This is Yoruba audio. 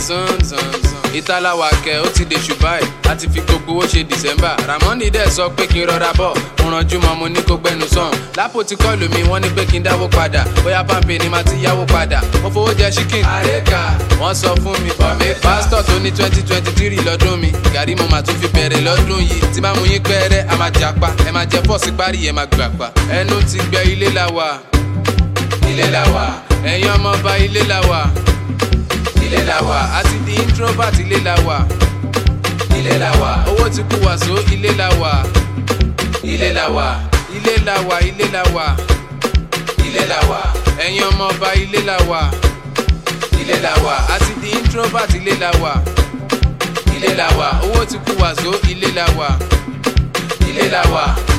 ìtàláwà kẹ́ ó ti dé ṣùgbọ́n láti fi gbogbo owó ṣe December. Ramoni dẹ̀ sọ pé kí n rọra bọ̀ mo ranjú mọ́ mo ní kó gbẹnu sàn. Lápò ti kọ́ọ̀lù mi wọ́n ní pé kí n dáwó padà bóyá pàmpé ni màá ti yáwó padà. Mo fowó jẹ chicken àrékà wọ́n sọ fún mi pásítọ̀ tó ní 2023 lọ́dún mi gàrí mo máa tún fi bẹ̀rẹ̀ lọ́dún yìí. Tí bá mú yín pẹ́rẹ́ a máa japa ẹ máa jẹ fọ́ọ̀sì parí ẹ máa gbàgbà. Ẹnu ti gbẹ ilé la wà ẹ̀yin ọmọ ọba ilé la wà àti di introvert ilé la wà owó ti kú wàsó ilé la wà ẹ̀yin ọmọ ọba ilé la wà àti di introvert ilé la wà owó ti kú wàsó ilé la wà.